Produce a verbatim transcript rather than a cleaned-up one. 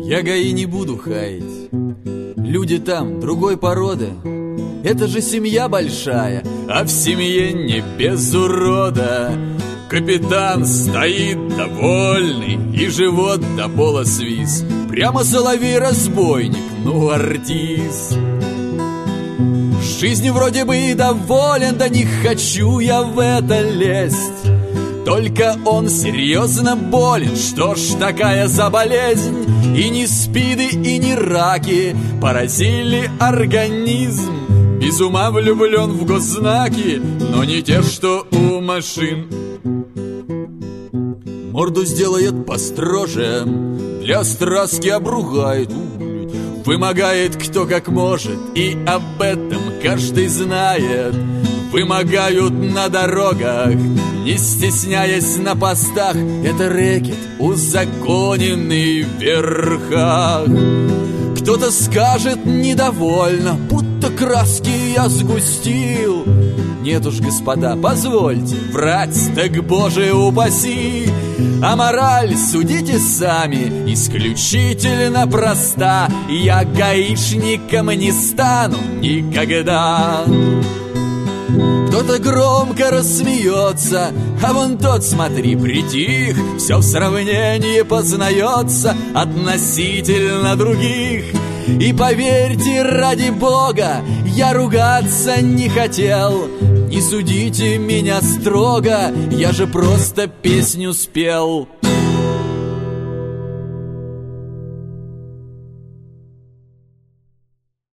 Я ГАИ не буду хаять. Люди там другой породы. Это же семья большая, а в семье не без урода. Капитан стоит довольный, и живот до пола свис. Прямо соловей-разбойник, ну артист. Жизнью вроде бы и доволен, да не хочу я в это лезть. Только он серьезно болен, что ж такая за болезнь? И ни спиды, и ни раки поразили организм. Без ума влюблен в госзнаки, но не те, что у машин. Морду сделает построже, для страстки обругает, вымогает кто как может, и об этом каждый знает. Вымогают на дорогах, не стесняясь на постах. Это рэкет, узаконенный в верхах. Кто-то скажет недовольно, будто краски я сгустил. Нет уж, господа, позвольте врать, так Боже упаси. А мораль судите сами, исключительно проста. Я гаишником не стану никогда. Кто-то громко рассмеется, а вон тот, смотри, притих. Все в сравнении познается относительно других. И поверьте, ради Бога, я ругаться не хотел. Не судите меня строго, я же просто песню спел.